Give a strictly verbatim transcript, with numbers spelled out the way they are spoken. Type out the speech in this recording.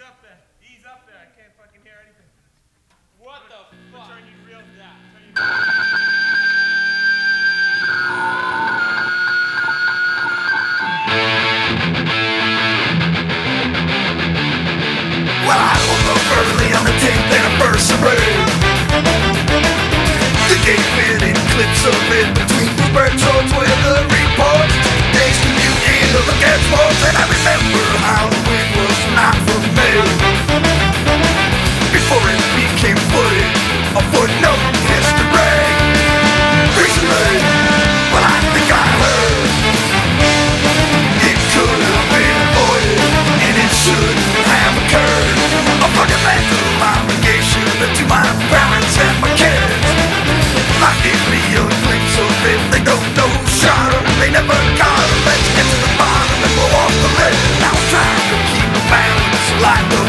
up there. Ease up there. I can't fucking hear anything. What the fuck? Turn you real down. Turn you Well, I woke up early on the tenth anniversary. The game fitting clips of it between the bird shorts with the reports. Days commute in to look at sports, and I remember Halloween was not for me. Before it became footage, a footnote in history. Recently, well, I think I heard it could have been avoided, and it shouldn't have occurred. A fucking mental obligation to my parents and my kids. Might give me a glimpse of it. They don't know who shot him, they never got him. Let's get to the bottom and we'll walk the lid. Now I'm trying to keep a balance like the